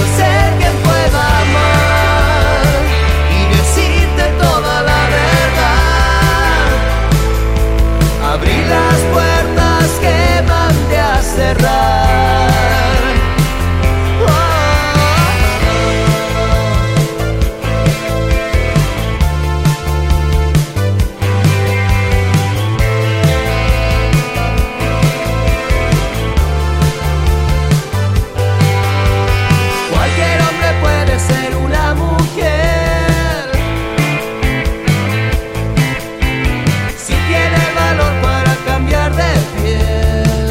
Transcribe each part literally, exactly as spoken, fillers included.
ser quien pueda amar y decirte toda la verdad. Abrir las puertas que mandé a cerrar. Oh, cualquier hombre puede ser una mujer si tiene el valor para cambiar de piel,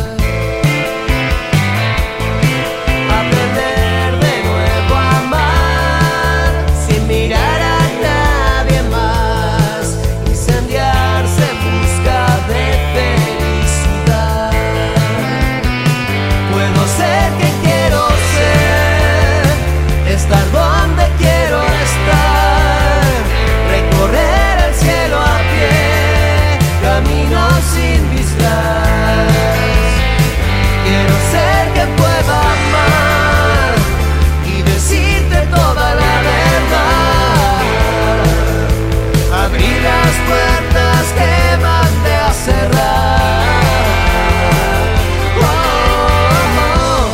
aprender de nuevo a amar sin mirar a nadie más, incendiarse en busca de felicidad. Puedo ser quien quiero ser, estar donde quiero estar, recorrer el cielo a pie, camino sin vistas. Quiero ser quien pueda amar y decirte toda la verdad. Abrir las puertas que mandé a cerrar. Oh, oh, oh.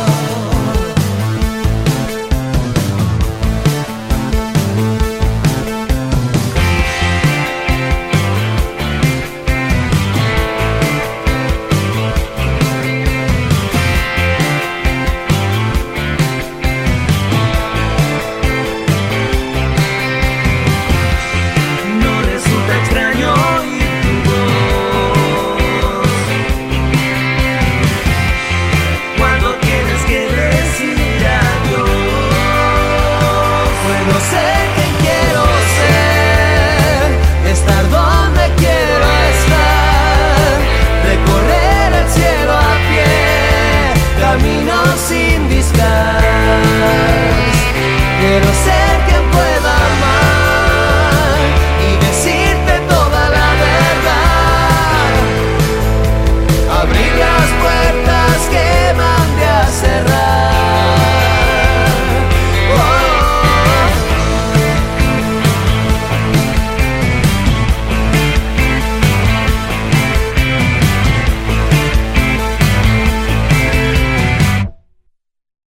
No resulta extraño oír tu voz cuando tienes que decir adiós. Puedo ser